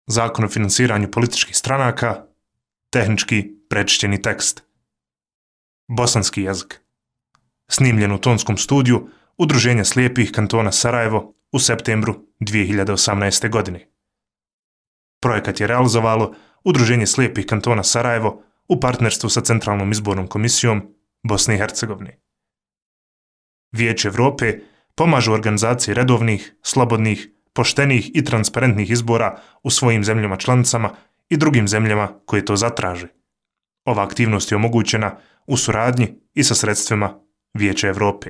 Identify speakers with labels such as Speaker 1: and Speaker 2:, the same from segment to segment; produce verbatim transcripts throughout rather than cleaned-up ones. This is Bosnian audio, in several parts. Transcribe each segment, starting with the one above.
Speaker 1: Zakon o financiranju političkih stranaka, tehnički prečišćeni tekst. Bosanski jezik. Snimljen u tonskom studiju Udruženja slijepih kantona Sarajevo u septembru dvije hiljade osamnaeste. godine. Projekat je realizovalo Udruženje slijepih kantona Sarajevo u partnerstvu sa Centralnom izbornom komisijom Bosne i Hercegovine. Vijeće Europe pomaže u organizaciji redovnih, slobodnih, poštenih i transparentnih izbora u svojim zemljama članicama i drugim zemljama koje to zatraže. Ova aktivnost je omogućena u suradnji i sa sredstvima Vijeća Europe.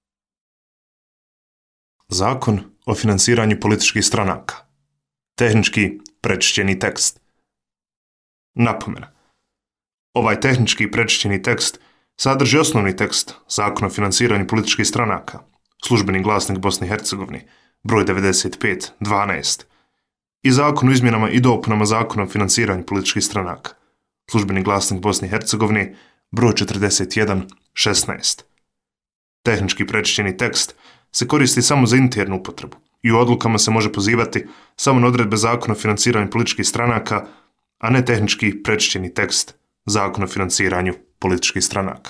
Speaker 1: Zakon o finansiranju političkih stranaka. Tehnički prečišćeni tekst. Napomena. Ovaj tehnički prečišćeni tekst sadrži osnovni tekst Zakona o finansiranju političkih stranaka, Službeni glasnik Bosne i Hercegovine, broj devedeset pet dvanaest, i Zakon o izmjenama i dopunama Zakona o finansiranju političkih stranaka, Službeni glasnik Bosne i Hercegovine, broj četrdeset jedan šesnaest. Tehnički prečišćeni tekst se koristi samo za internu upotrebu i u odlukama se može pozivati samo na odredbe Zakona o finansiranju političkih stranaka, a ne tehnički prečišćeni tekst Zakona o finansiranju političkih stranaka.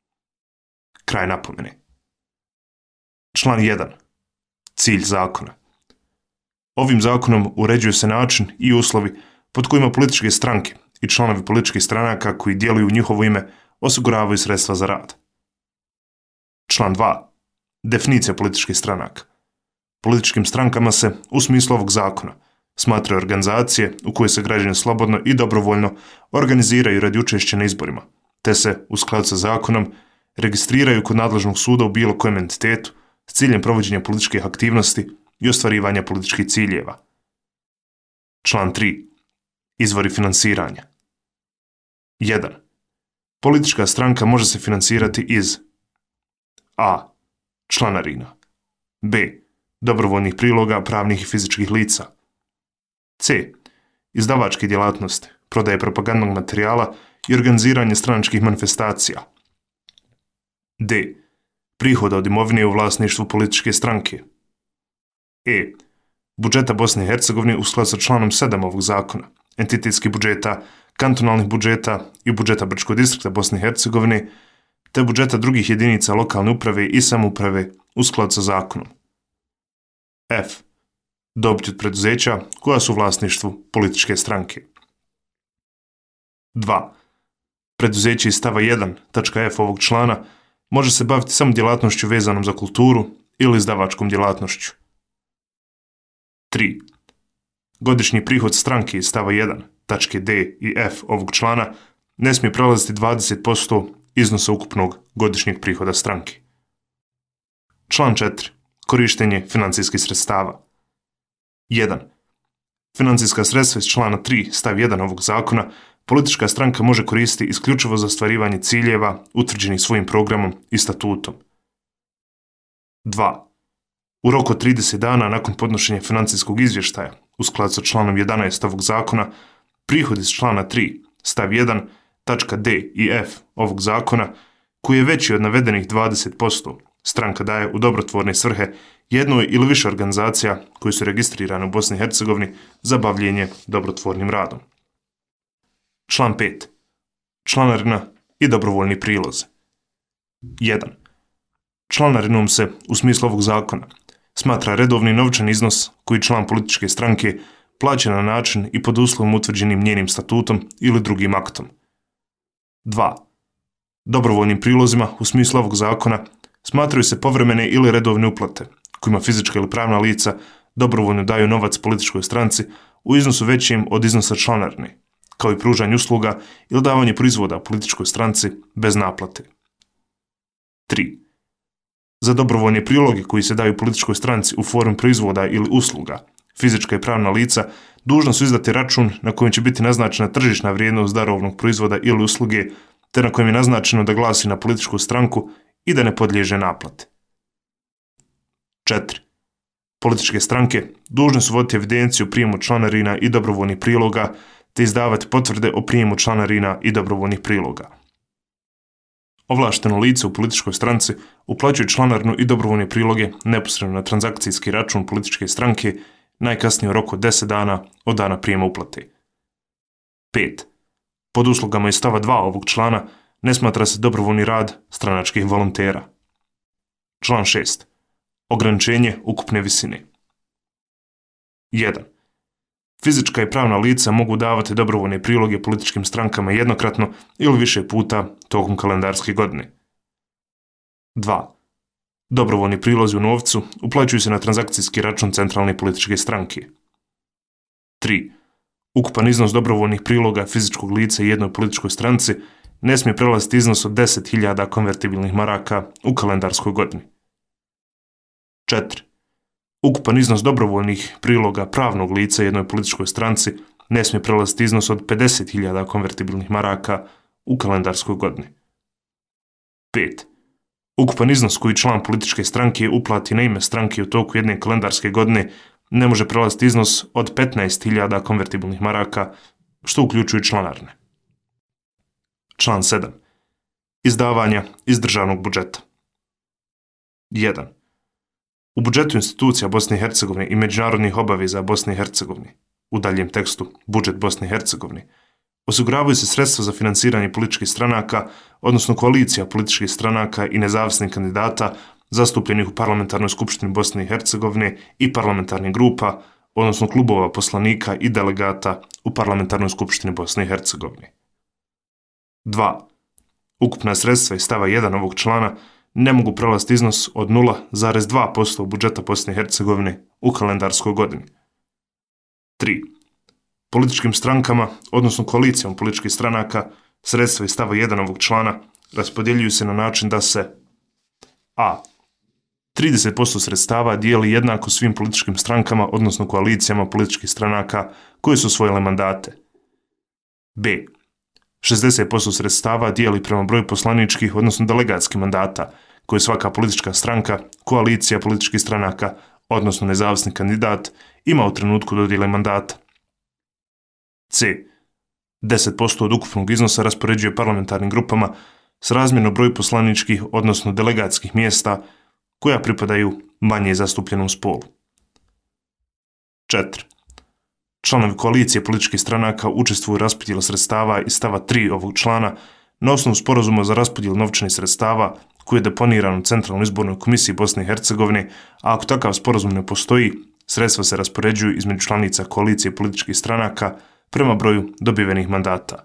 Speaker 1: Kraj napomene. Član jedan. Cilj zakona. Ovim zakonom uređuju se način i uslovi pod kojima političke stranke i članovi političkih stranaka koji djeluju u njihovo ime osiguravaju sredstva za rad. Član dva. Definicija političkih stranaka. Političkim strankama se, u smislu ovog zakona, smatraju organizacije u koje se građani slobodno i dobrovoljno organiziraju radi učešća na izborima, te se, u skladu sa zakonom, registriraju kod nadležnog suda u bilo kojem entitetu s ciljem provođenja političkih aktivnosti i ostvarivanja političkih ciljeva. Član tri. Izvori finansiranja. jedan. Politička stranka može se finansirati iz a. članarina, b. dobrovoljnih priloga pravnih i fizičkih lica, c. izdavačke djelatnosti, prodaje propagandnog materijala i organiziranje stranačkih manifestacija, d. prihoda od imovine u vlasništvu političke stranke, e. budžeta Bosne i Hercegovine u skladu sa članom sedam ovog zakona, entitetskih budžeta, kantonalnih budžeta i budžeta Brčkog distrikta Bosne i Hercegovine, te budžeta drugih jedinica lokalne uprave i samouprave u skladu sa zakonom. F. Dobit od preduzeća koja su u vlasništvu političke stranke. dva. Preduzeće iz stava jedan tačka f ovog člana može se baviti samo djelatnošću vezanom za kulturu ili izdavačkom djelatnošću. tri. Godišnji prihod stranke iz stava jedan tačke d i f ovog člana ne smije prelaziti dvadeset posto iznosa ukupnog godišnjeg prihoda stranke. Član četiri. Korištenje financijskih sredstava. jedan. Financijska sredstva iz člana tri stav jedan ovog zakona politička stranka može koristiti isključivo za ostvarivanje ciljeva utvrđenih svojim programom i statutom. dva. U roku od trideset dana nakon podnošenja financijskog izvještaja, u skladu sa članom jedanaest ovog zakona, prihod iz člana tri stav jedan tačka d i f ovog zakona, koji je veći od navedenih dvadeset posto, stranka daje u dobrotvorne svrhe jednoj ili više organizacija koje su registrirane u Bosni i Hercegovini za bavljenje dobrotvornim radom. Član pet. Članarina i dobrovoljni prilozi. jedan. Članarinom se, u smislu ovog zakona, smatra redovni novčani iznos koji član političke stranke plaća na način i pod uslovom utvrđenim njenim statutom ili drugim aktom. dva. Dobrovoljnim prilozima, u smislu ovog zakona, smatraju se povremene ili redovne uplate, kojima fizička ili pravna lica dobrovoljno daju novac političkoj stranci u iznosu većim od iznosa članarine, kao i pružanje usluga ili davanje proizvoda političkoj stranci bez naplate. tri. Za dobrovoljne priloge koji se daju političkoj stranci u formi proizvoda ili usluga, fizička i pravna lica dužna su izdati račun na kojem će biti naznačena tržišna vrijednost darovnog proizvoda ili usluge, te na kojem je naznačeno da glasi na političku stranku i da ne podliježe naplati. četiri. Političke stranke dužne su voditi evidenciju o prijemu članarina i dobrovoljnih priloga, te izdavati potvrde o prijemu članarina i dobrovoljnih priloga. Ovlašteno lice u političkoj stranci uplaćuje članarinu i dobrovoljne priloge neposredno na transakcijski račun političke stranke najkasnije u roku od deset dana od dana prijema uplate. pet. Pod uslugama iz stava dva ovog člana ne smatra se dobrovoljni rad stranačkih volontera. Član šest. Ograničenje ukupne visine. jedan. Fizička i pravna lica mogu davati dobrovoljne priloge političkim strankama jednokratno ili više puta tokom kalendarske godine. dva. Dobrovoljni prilozi u novcu uplaćuju se na transakcijski račun centralne političke stranke. tri. Ukupan iznos dobrovoljnih priloga fizičkog lica i jednoj političkoj stranci ne smije prelaziti iznos od deset hiljada konvertibilnih maraka u kalendarskoj godini. četiri. Ukupan iznos dobrovoljnih priloga pravnog lica jednoj političkoj stranci ne smije prelaziti iznos od pedeset hiljada konvertibilnih maraka u kalendarskoj godini. pet. Ukupan iznos koji član političke stranke uplati na ime stranke u toku jedne kalendarske godine ne može prelaziti iznos od petnaest hiljada konvertibilnih maraka, što uključuje članarine. Član sedam. Izdavanja iz državnog budžeta. jedan. U budžetu institucija Bosne i Hercegovine i međunarodnih obaveza Bosne i Hercegovine, u daljem tekstu budžet Bosne i Hercegovine, osiguravaju se sredstva za finansiranje političkih stranaka, odnosno koalicija političkih stranaka i nezavisnih kandidata zastupljenih u Parlamentarnoj skupštini Bosne i Hercegovine i parlamentarnih grupa, odnosno klubova poslanika i delegata u Parlamentarnoj skupštini Bosne i Hercegovine. dva. Ukupna sredstva iz stava jedan ovog člana ne mogu prelaziti iznos od nula zarez dva posto budžeta Bosne i Hercegovine u kalendarskoj godini. tri. Političkim strankama, odnosno koalicijom političkih stranaka, sredstva iz stava jedan ovog člana raspodjeljuju se na način da se a. trideset posto sredstava dijeli jednako svim političkim strankama, odnosno koalicijama političkih stranaka koje su osvojile mandate. b. šezdeset posto sredstava dijeli prema broju poslaničkih, odnosno delegatskih mandata koje svaka politička stranka, koalicija političkih stranaka, odnosno nezavisni kandidat, ima u trenutku dodjele mandata. c. deset posto od ukupnog iznosa raspoređuje parlamentarnim grupama s razmjerno broju poslaničkih, odnosno delegatskih mjesta koja pripadaju manje zastupljenom spolu. četiri. Članovi koalicije političkih stranaka učestvuju u raspodjeli sredstava iz stava tri ovog člana na osnovu sporazuma za raspodjelu novčanih sredstava koji je deponiran u Centralnoj izbornoj komisiji Bosne i Hercegovine, a ako takav sporazum ne postoji, sredstva se raspoređuju između članica koalicije političkih stranaka prema broju dobivenih mandata.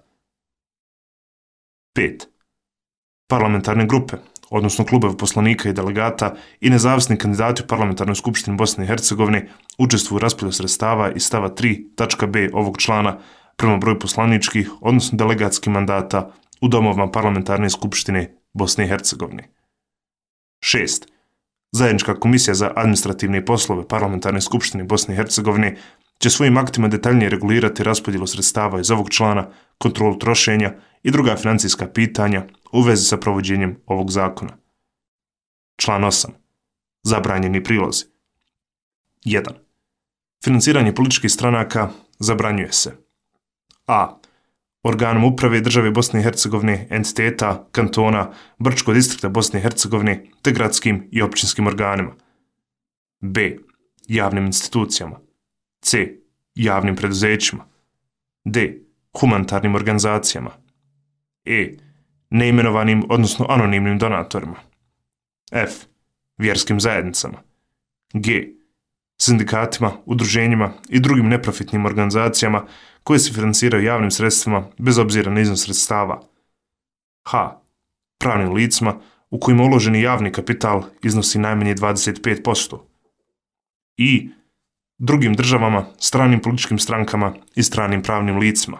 Speaker 1: pet. Parlamentarne grupe, odnosno klubove poslanika i delegata i nezavisni kandidati u Parlamentarnoj skupštini Bosne i Hercegovine učestvuju u raspodjeli sredstava iz stava tri tačka b ovog člana prema broju poslaničkih, odnosno delegatskih mandata u domovima Parlamentarne skupštine Bosne i Hercegovine. šest. Zajednička komisija za administrativne poslove Parlamentarne skupštine Bosne i Hercegovine će svojim aktima detaljnije regulirati raspodjelu sredstava iz ovog člana, kontrolu trošenja i druga financijska pitanja u vezi sa provođenjem ovog zakona. Član osam. Zabranjeni prilozi. jedan. Financiranje političkih stranaka zabranjuje se a. organom uprave države Bosne i Hercegovine, entiteta, kantona, Brčkog distrikta Bosne i Hercegovine te gradskim i općinskim organima. b. Javnim institucijama. c. Javnim preduzećima. d. Humanitarnim organizacijama. e. Neimenovanim, odnosno anonimnim donatorima. f. Vjerskim zajednicama. g. Sindikatima, udruženjima i drugim neprofitnim organizacijama koje se financiraju javnim sredstvima bez obzira na iznos sredstava. h. Pravnim licima u kojima uloženi javni kapital iznosi najmanje dvadeset pet posto. i. Drugim državama, stranim političkim strankama i stranim pravnim licima.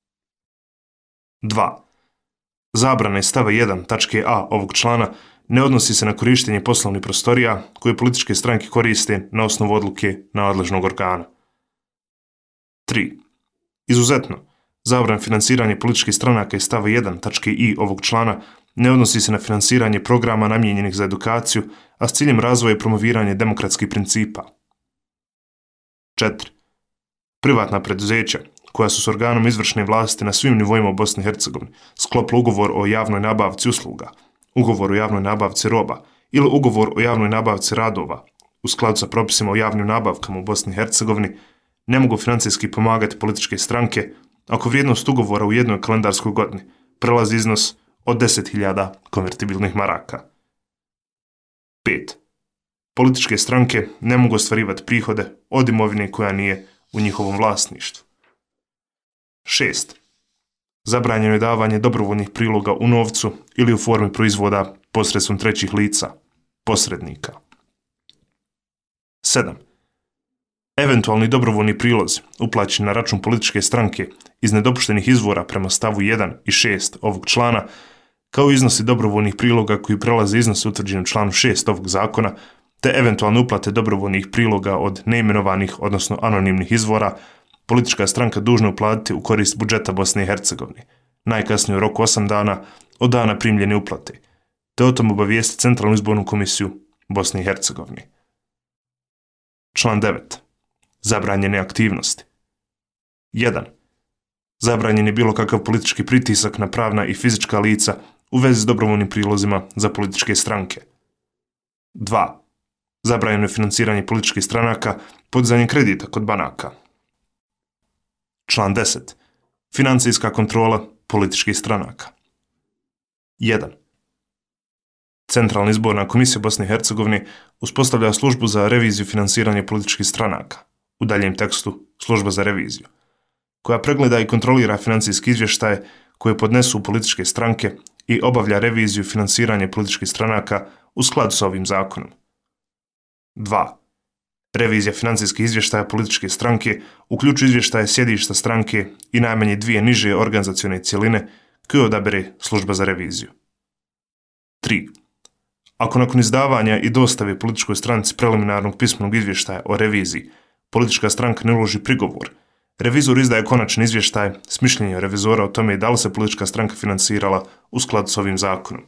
Speaker 1: dva. Zabrana iz stava jedan tačke a ovog člana ne odnosi se na korištenje poslovnih prostorija koje političke stranke koriste na osnovu odluke nadležnog organa. tri. Izuzetno, zabrana finansiranja političkih stranaka iz stava jedan tačke i ovog člana ne odnosi se na finansiranje programa namijenjenih za edukaciju, a s ciljem razvoja i promoviranja demokratskih principa. četiri. Privatna preduzeća, koja su s organom izvršne vlasti na svim nivoima u Bosni i Hercegovini sklopila ugovor o javnoj nabavci usluga, ugovor o javnoj nabavci roba ili ugovor o javnoj nabavci radova, u skladu sa propisima o javnim nabavkama u Bosni i Hercegovini, ne mogu financijski pomagati političke stranke ako vrijednost ugovora u jednoj kalendarskoj godini prelazi iznos od deset hiljada konvertibilnih maraka. pet. Političke stranke ne mogu ostvarivati prihode od imovine koja nije u njihovom vlasništvu. šest. Zabranjeno je davanje dobrovoljnih priloga u novcu ili u formi proizvoda posredstvom trećih lica, posrednika. sedam. Eventualni dobrovoljni prilozi uplaćeni na račun političke stranke iz nedopuštenih izvora prema stavu jedan i šest ovog člana, kao iznosi dobrovoljnih priloga koji prelaze iznose utvrđene u članu šest ovog zakona, te eventualne uplate dobrovoljnih priloga od neimenovanih, odnosno anonimnih izvora, politička stranka dužna uplatiti u korist budžeta Bosne i Hercegovine, najkasnije u roku osam dana od dana primljene uplate, te o tom obavijesti Centralnu izbornu komisiju Bosne i Hercegovine. Član devet. Zabranjene aktivnosti. jedan. Zabranjen je bilo kakav politički pritisak na pravna i fizička lica u vezi s dobrovoljnim prilozima za političke stranke. dva. Zabranjeno je financiranje političkih stranaka podizanjem kredita kod banaka. Član deset. Financijska kontrola političkih stranaka. jedan. Centralna izborna komisija Bosne i Hercegovine uspostavlja službu za reviziju financiranja političkih stranaka, u daljem tekstu služba za reviziju, koja pregleda i kontrolira financijski izvještaje koje podnesu političke stranke i obavlja reviziju financiranja političkih stranaka u skladu sa ovim zakonom. dva. Revizija financijskih izvještaja političke stranke uključuje izvještaje sjedišta stranke i najmanje dvije niže organizacione cjeline koje odabere služba za reviziju. tri. Ako nakon izdavanja i dostave političkoj stranci preliminarnog pismenog izvještaja o reviziji politička stranka ne uloži prigovor, revizor izdaje konačni izvještaj s mišljenjem revizora o tome da li se politička stranka financirala u skladu s ovim zakonom.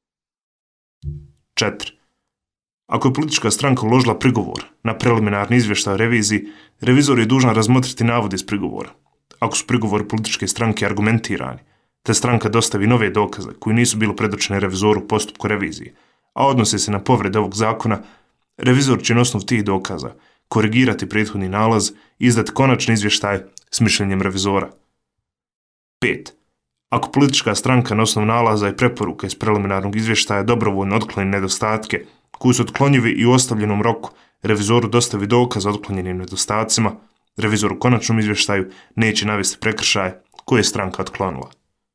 Speaker 1: četiri. Ako je politička stranka uložila prigovor na preliminarni izvještaj o reviziji, revizor je dužan razmotriti navode iz prigovora. Ako su prigovori političke stranke argumentirani, te stranka dostavi nove dokaze koji nisu bili predočeni revizoru u postupku revizije, a odnose se na povrede ovog zakona, revizor će na osnovu tih dokaza korigirati prethodni nalaz i izdati konačni izvještaj s mišljenjem revizora. pet. Ako politička stranka na osnovu nalaza i preporuka iz preliminarnog izvještaja dobrovoljno otkloni nedostatke koji su otklonjivi i u ostavljenom roku revizoru dostavi dokaz o otklonjenim nedostacima, revizor u konačnom izvještaju neće navesti prekršaj koje je stranka otklonila.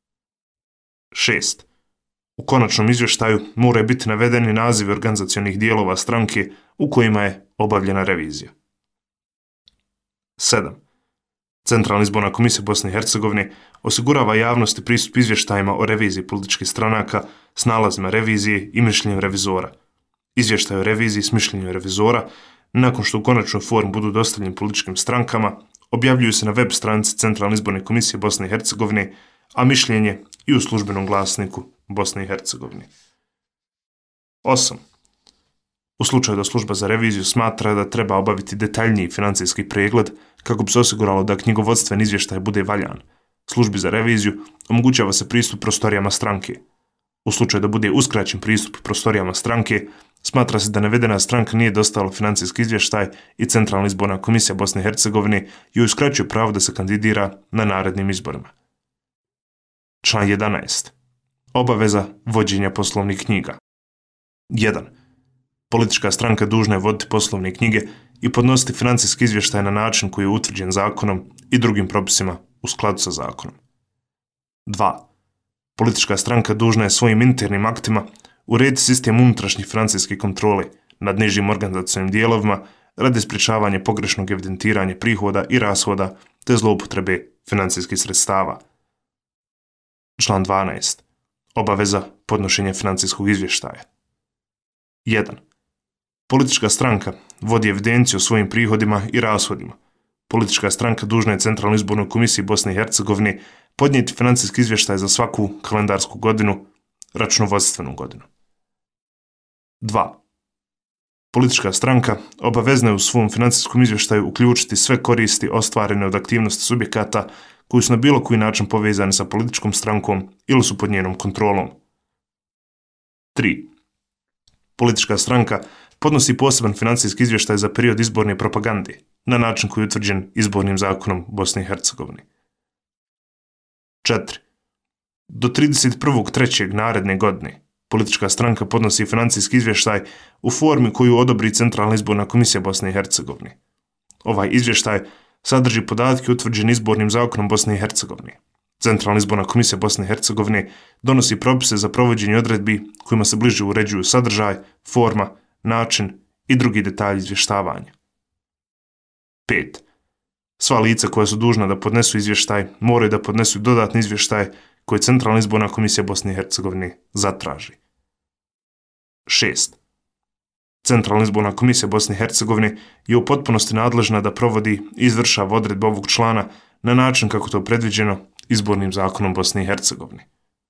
Speaker 1: šest. U konačnom izvještaju moraju biti navedeni nazivi organizacionih dijelova stranke u kojima je obavljena revizija. sedam. Centralna izborna komisija Bosne i Hercegovine osigurava javnosti pristup izvještajima o reviziji političkih stranaka s nalazima revizije i mišljenjem revizora. Izvještaj o reviziji s mišljenjem revizora, nakon što u konačnoj formi budu dostavljeni političkim strankama, objavljuju se na web stranici Centralne izborne komisije Bosne i Hercegovine, a mišljenje i u službenom glasniku Bosne i Hercegovine. osam. U slučaju da služba za reviziju smatra da treba obaviti detaljniji financijski pregled kako bi se osiguralo da knjigovodstven izvještaj bude valjan, službi za reviziju omogućava se pristup prostorijama stranke. U slučaju da bude uskraćen pristup prostorijama stranke, smatra se da navedena stranka nije dostavila financijski izvještaj i Centralna izborna komisija Bosne i Hercegovine joj uskraćuje pravo da se kandidira na narednim izborima. Član jedanaest. Obaveza vođenja poslovnih knjiga. jedan. Politička stranka dužna je voditi poslovne knjige i podnositi financijski izvještaj na način koji je utvrđen zakonom i drugim propisima u skladu sa zakonom. dva. Politička stranka dužna je svojim internim aktima urediti sistem unutrašnjih financijske kontrole nad nižim organizacionim dijelovima radi sprječavanja pogrešnog evidentiranja prihoda i rashoda te zloupotrebe financijskih sredstava. Član dvanaest. Obaveza podnošenja financijskog izvještaja. jedan. Politička stranka vodi evidenciju o svojim prihodima i rashodima. Politička stranka dužna je Centralnoj izbornoj komisiji Bosne i Hercegovine podnijeti financijski izvještaj za svaku kalendarsku godinu, računovodstvenu godinu. dva. Politička stranka obavezna je u svom financijskom izvještaju uključiti sve koristi ostvarene od aktivnosti subjekata koji su na bilo koji način povezani sa političkom strankom ili su pod njenom kontrolom. tri. Politička stranka podnosi poseban financijski izvještaj za period izborne propagande, na način koji je utvrđen izbornim zakonom Bosne i Hercegovine. četiri. Do trideset prvog trećeg naredne godine politička stranka podnosi financijski izvještaj u formi koju odobri Centralna izborna komisija Bosne i Hercegovine. Ovaj izvještaj sadrži podatke utvrđene izbornim zakonom Bosne i Hercegovine. Centralna izborna komisija Bosne i Hercegovine donosi propise za provođenje odredbi kojima se bliže uređuju sadržaj, forma, način i drugi detalji izvještavanja. pet. Sva lica koja su dužna da podnesu izvještaj moraju da podnesu dodatni izvještaj koji Centralna izborna komisija Bosne i Hercegovine zatraži. šest. Centralna izborna komisija Bosne i Hercegovine je u potpunosti nadležna da provodi i izvršava odredbe ovog člana na način kako to je predviđeno izbornim zakonom Bosne i Hercegovine.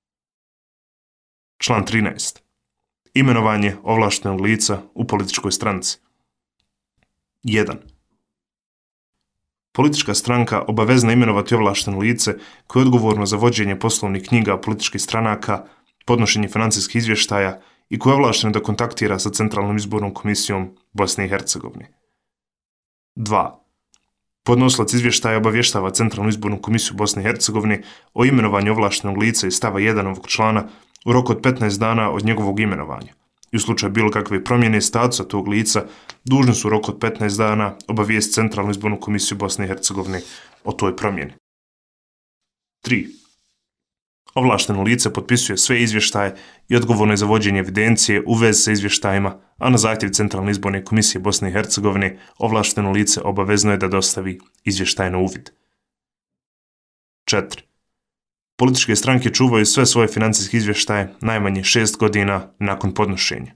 Speaker 1: Član trinaest. Imenovanje ovlaštenog lica u političkoj stranci. jedan. Politička stranka obavezna imenovati ovlašteno lice koje je odgovorno za vođenje poslovnih knjiga političkih stranaka, podnošenje financijskih izvještaja i koje je ovlašteno da kontaktira sa Centralnom izbornom komisijom Bosne i Hercegovine. dva. Podnosilac izvještaja obavještava Centralnu izbornu komisiju Bosne i Hercegovine o imenovanju ovlaštenog lica iz stava jedan ovog člana u roku od petnaest dana od njegovog imenovanja. I u slučaju bilo kakve promjene statusa tog lica, dužni su u roku od petnaest dana obavijestiti Centralnu izbornu komisiju Bosne i Hercegovine o toj promjeni. tri. Ovlašteno lice potpisuje sve izvještaje i odgovorno je za vođenje evidencije u vezi sa izvještajima, a na zahtjev Centralne izborne komisije Bosne i Hercegovine ovlašteno lice obavezno je da dostavi izvještaj na uvid. četiri. Političke stranke čuvaju sve svoje financijske izvještaje najmanje šest godina nakon podnošenja.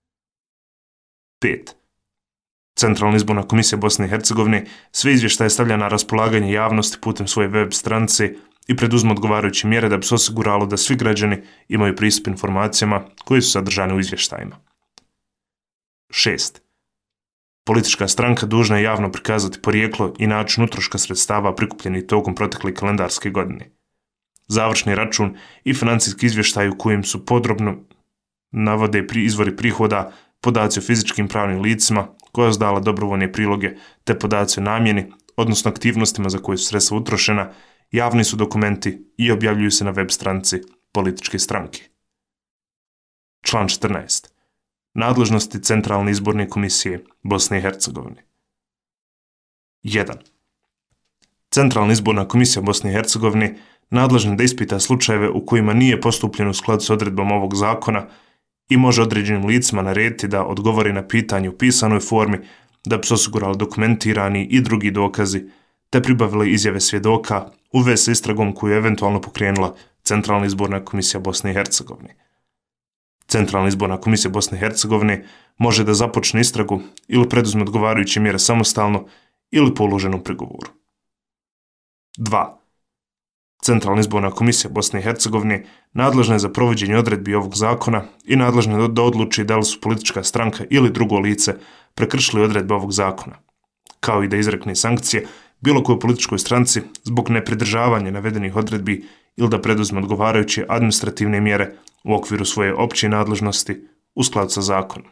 Speaker 1: pet. Centralna izborna komisija Bosne i Hercegovine sve izvještaje stavlja na raspolaganje javnosti putem svoje web stranice i preduzme odgovarajuće mjere da bi se osiguralo da svi građani imaju pristup informacijama koje su sadržane u izvještajima. šest. Politička stranka dužna je javno prikazati porijeklo i način utroška sredstava prikupljenih tokom protekle kalendarske godine. Završni račun i financijski izvještaj u kojem su podrobno navode pri izvori prihoda, podaci o fizičkim pravnim licima koja su dala dobrovoljne priloge te podaci o namjeni, odnosno aktivnostima za koje su sredstva utrošena, javni su dokumenti i objavljuju se na web stranici političke stranke. Član četrnaest. Nadležnosti Centralne izborne komisije Bosne i Hercegovine. jedan. Centralna izborna komisija Bosne i Hercegovine nadležna da ispita slučajeve u kojima nije postupljeno u skladu s odredbom ovog zakona i može određenim licima narediti da odgovori na pitanje u pisanoj formi da bi se osigurali dokumentirani i drugi dokazi, te pribavili izjave svjedoka u vezi sa istragom koju je eventualno pokrenula Centralna izborna komisija Bosne i Hercegovine. Centralna izborna komisija Bosne i Hercegovine može da započne istragu ili preduzme odgovarajuće mjere samostalno ili po uloženom prigovoru. dva. Centralna izborna komisija Bosne i Hercegovine nadležna je za provođenje odredbi ovog zakona i nadležna je da odluči da li su politička stranka ili drugo lice prekršili odredbe ovog zakona, kao i da izrekne sankcije bilo kojoj političkoj stranci zbog nepridržavanja navedenih odredbi ili da preduzme odgovarajuće administrativne mjere u okviru svoje opće nadležnosti u skladu sa zakonom.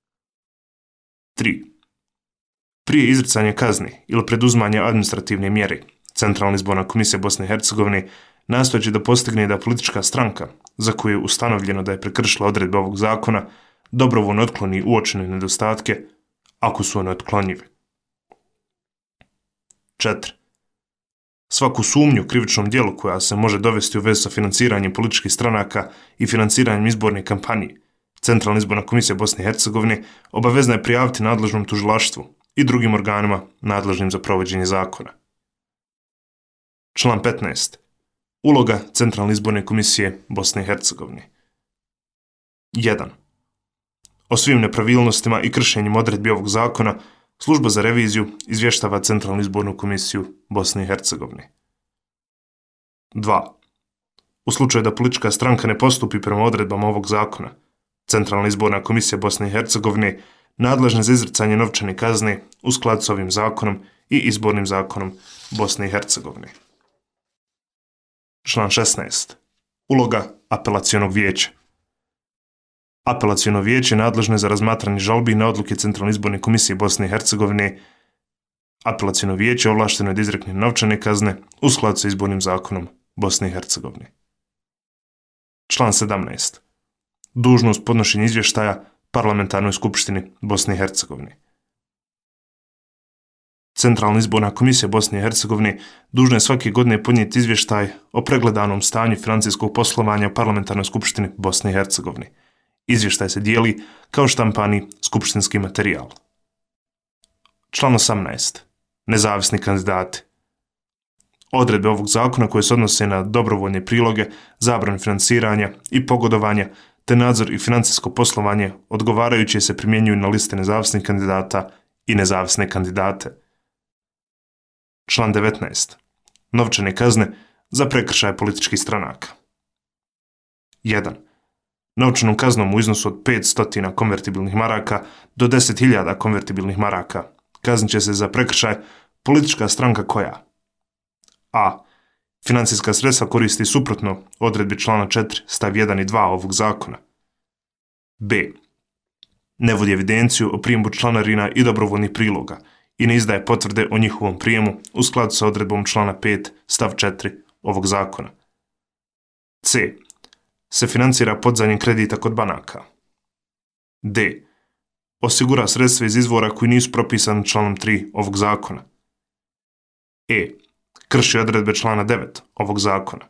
Speaker 1: tri. Prije izricanja kazni ili preduzmanja administrativne mjere, Centralna izborna komisija Bosne i Hercegovine nastojeći da postigne da politička stranka, za koju je ustanovljeno da je prekršila odredbe ovog zakona, dobrovoljno otkloni uočene nedostatke, ako su one otklonjive. četiri. Svaku sumnju u krivičnom djelu koja se može dovesti u vezu sa financiranjem političkih stranaka i financiranjem izborne kampanje, Centralna izborna komisija Bosne i Hercegovine obavezna je prijaviti nadležnom tužilaštvu i drugim organima nadležnim za provođenje zakona. Član petnaest. Uloga Centralne izborne komisije Bosne i Hercegovine. jedan. O svim nepravilnostima i kršenjima odredbi ovog zakona Služba za reviziju izvještava Centralnu izbornu komisiju Bosne i Hercegovine. dva. U slučaju da politička stranka ne postupi prema odredbama ovog zakona, Centralna izborna komisija Bosne i Hercegovine nadležna za izricanje novčane kazne u skladu s ovim zakonom i izbornim zakonom Bosne i Hercegovine. Član šesnaest. Uloga apelacionog vijeća. Apelaciono vijeće nadležno je za razmatranje žalbi na odluke Centralne izborne komisije Bosne i Hercegovine. Apelaciono vijeće ovlašteno je da izrekne novčane kazne u skladu sa izbornim zakonom Bosne i Hercegovine. Član sedamnaest. Dužnost podnošenja izvještaja Parlamentarnoj skupštini Bosne i Hercegovine. Centralna izborna komisija Bosne i Hercegovine dužna je svake godine podnijeti izvještaj o pregledanom stanju financijskog poslovanja u Parlamentarnoj skupštini Bosne i Hercegovine. Izvještaj se dijeli kao štampani skupštinski materijal. Član osamnaest. Nezavisni kandidati. Odredbe ovog zakona koje se odnose na dobrovoljne priloge, zabranu financiranja i pogodovanja, te nadzor i financijsko poslovanje odgovarajuće se primjenjuju na liste nezavisnih kandidata i nezavisne kandidate. Član devetnaest. Novčane kazne za prekršaje političkih stranaka. jedan. Novčanom kaznom u iznosu od petsto konvertibilnih maraka do deset hiljada konvertibilnih maraka kaznit će se za prekršaj politička stranka koja: a. Financijska sredstva koristi suprotno odredbi člana četiri stav jedan i dva ovog zakona. b. Ne vodi evidenciju o prijemu članarina i dobrovoljnih priloga i ne izdaje potvrde o njihovom prijemu u skladu sa odredbom člana pet stav četiri ovog zakona. c. Se financira podzajmom kredita kod banaka. d. Osigura sredstva iz izvora koji nisu propisani članom tri ovog zakona. e. Krši odredbe člana devet ovog zakona.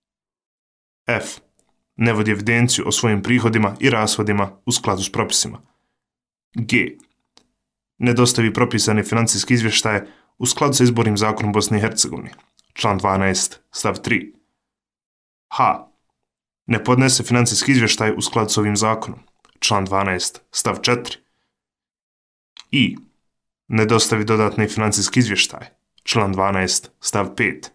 Speaker 1: f. Ne vodi evidenciju o svojim prihodima i rashodima u skladu s propisima. g. Ne dostavi propisane financijske izvještaje u skladu sa izbornim zakonom Bosne i Hercegovine. Član dvanaest stav tri. h. Ne podnese financijski izvještaj u skladu s ovim zakonom. Član dvanaest stav četiri. i. Ne dostavi dodatne financijske izvještaje. Član dvanaest stav pet.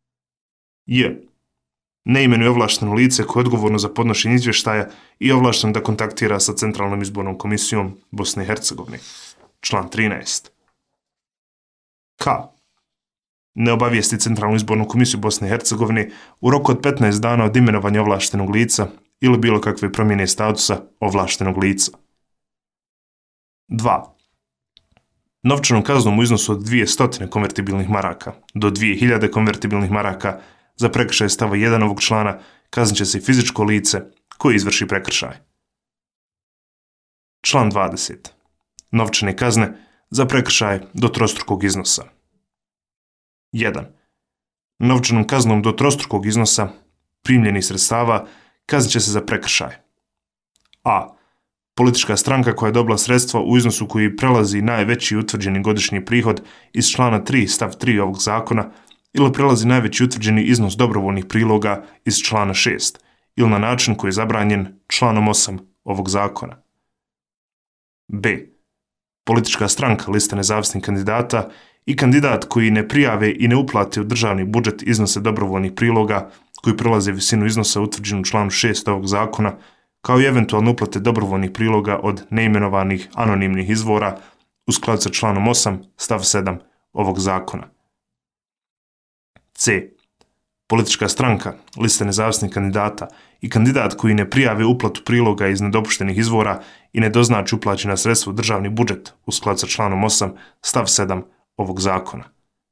Speaker 1: j. Ne imenuje ovlašteno lice koje je odgovorno za podnošenje izvještaja i ovlašteno da kontaktira sa Centralnom izbornom komisijom Bosne i Hercegovine. Član trinaest. k. Ne obavijesti Centralnu izbornu komisiju Bosne i Hercegovine u roku od petnaest dana od imenovanja ovlaštenog lica ili bilo kakve promjene statusa ovlaštenog lica. dva. Novčanom kaznom u iznosu od dvjesto konvertibilnih maraka do dvije hiljade konvertibilnih maraka za prekršaj stava jedan ovog člana kaznit će se i fizičko lice koje izvrši prekršaj. Član dvadeset. Novčane kazne za prekršaj do trostrukog iznosa. jedan. Novčanom kaznom do trostrukog iznosa primljenih sredstava kaznit će se za prekršaj: a. Politička stranka koja je dobila sredstva u iznosu koji prelazi najveći utvrđeni godišnji prihod iz člana tri stav tri ovog zakona ili prelazi najveći utvrđeni iznos dobrovoljnih priloga iz člana šest ili na način koji je zabranjen članom osam ovog zakona. b. Politička stranka, lista nezavisnih kandidata i kandidat koji ne prijave i ne uplate u državni budžet iznose dobrovoljnih priloga koji prelaze visinu iznosa utvrđenu u članu šest ovog zakona, kao i eventualno uplate dobrovoljnih priloga od neimenovanih anonimnih izvora u skladu sa članom osam stav sedam ovog zakona. c. Politička stranka, lista nezavisnih kandidata i kandidat koji ne prijave uplatu priloga iz nedopuštenih izvora i ne doznači uplaćena sredstva u državni budžet u skladu sa članom osam stav sedam ovog zakona.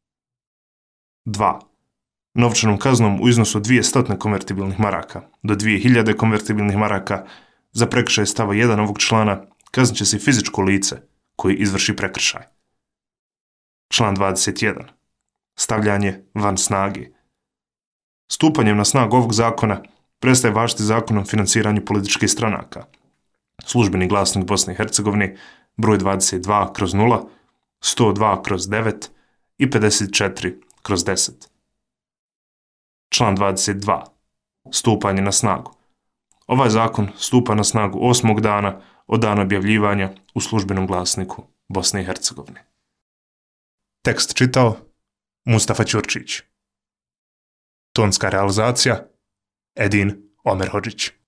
Speaker 1: dva. Novčanom kaznom u iznosu od dvjesto konvertibilnih maraka do dvije hiljade konvertibilnih maraka za prekršaj stava jedan ovog člana kaznit će se i fizičko lice koji izvrši prekršaj. Član dvadeset jedan. Stavljanje van snage. Stupanjem na snagu ovog zakona prestaje važiti Zakon o financiranju političkih stranaka. Službeni glasnik Bosne i Hercegovine broj dvadeset dva kroz nula, sto dva kroz devet i pedeset četiri kroz deset. Član dvadeset dva. Stupanje na snagu. Ovaj zakon stupa na snagu osmog dana od dana objavljivanja u službenom glasniku Bosne i Hercegovine. Tekst čitao Mustafa Ćurčić. Tonska realizacija Edin Omerhodžić.